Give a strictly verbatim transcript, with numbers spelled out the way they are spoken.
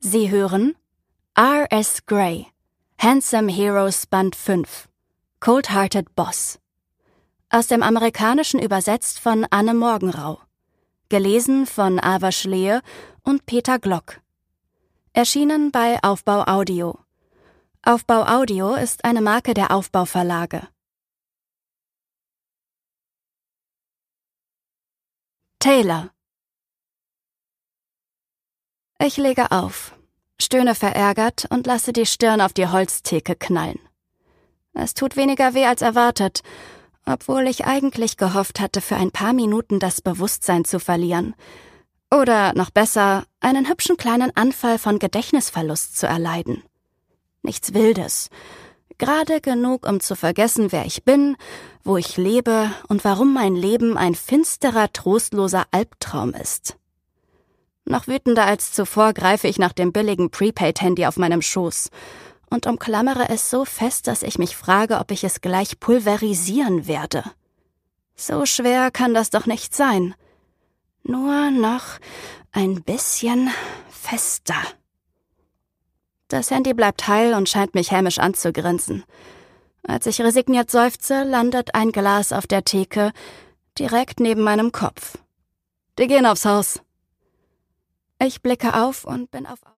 Sie hören R S. Grey, Handsome Heroes Band fünf, Cold-Hearted Boss. Aus dem Amerikanischen übersetzt von Anne Morgenrau. Gelesen von Ava Schlehe und Peter Glock. Erschienen bei Aufbau Audio. Aufbau Audio ist eine Marke der Aufbau Verlage. Taylor. Ich lege auf, stöhne verärgert und lasse die Stirn auf die Holztheke knallen. Es tut weniger weh als erwartet, obwohl ich eigentlich gehofft hatte, für ein paar Minuten das Bewusstsein zu verlieren. Oder, noch besser, einen hübschen kleinen Anfall von Gedächtnisverlust zu erleiden. Nichts Wildes. Gerade genug, um zu vergessen, wer ich bin, wo ich lebe und warum mein Leben ein finsterer, trostloser Albtraum ist. Noch wütender als zuvor greife ich nach dem billigen Prepaid-Handy auf meinem Schoß und umklammere es so fest, dass ich mich frage, ob ich es gleich pulverisieren werde. So schwer kann das doch nicht sein. Nur noch ein bisschen fester. Das Handy bleibt heil und scheint mich hämisch anzugrinsen. Als ich resigniert seufze, landet ein Glas auf der Theke, direkt neben meinem Kopf. Die gehen aufs Haus. Ich blicke auf und bin auf